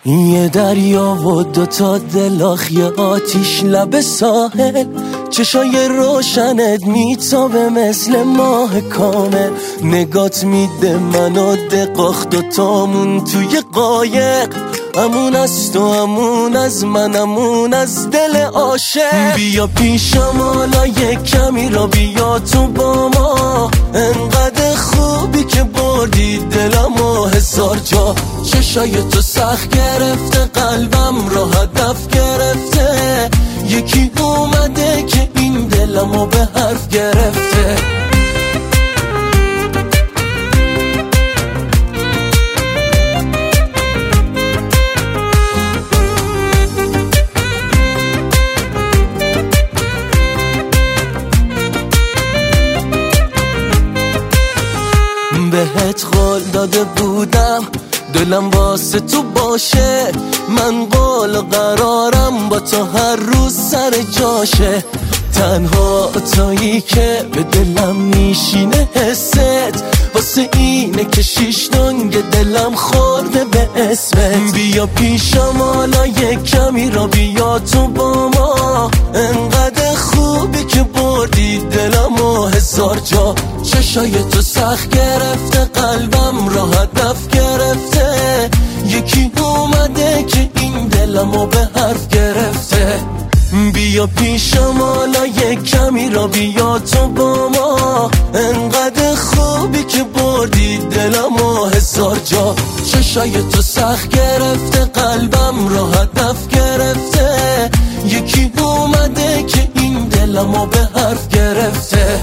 یه دریا و دوتا دلاخ، یه آتیش لب ساحل، چشای روشنت میتابه مثل ماه کامل. نگات میده منو دقاخ، دوتامون توی قایق، امون از تو، امون از من، امون از دل عاشق. بیا پیشم حالا یک کمی را بیا تو با ما، انقدر خوبی که بردی دلم و هزار جا. چشای تو سخت گرفته، قلبم را هدف گرفته، یکی اومده که این دلمو به حرف گرفته. بهت قول داده بودم دلم واسه تو باشه، من قول قرارم با تو هر روز سر جاشه. تنها تویی که به دلم میشینه حست، واسه اینه که شیش دنگ دلم خورده به اسمت. بیا پیشم حالا یک کمی را بیا تو با ما، انقدر خوبی که بردی دلم و هزار جا. چشای تو سخت گرفته، قلبم را هدف گرفته، یکی اومده که این دلمو به حرف گرفته. بیا پیشم حالا یک کمی را بیا تو با ما، انقدر خوبی که بردی دلم و هزار جا. چشای تو سخت گرفته، قلبم را هدف گرفته، یکی اومده که این دلمو به حرف گرفته.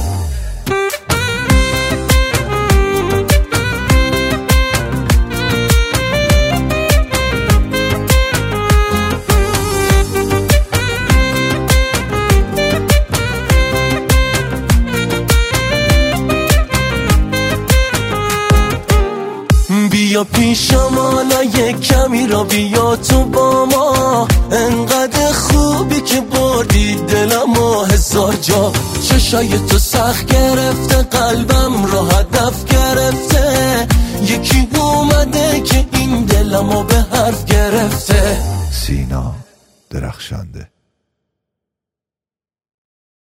بیا پیشم حالا یک کمی را بیا تو با ما، انقدر خوبی که بردی دلم و هزار جا. چشای تو سخت گرفته، قلبم را هدف گرفته، یکی اومده که این دلمو به حرف گرفته. سینا درخشنده.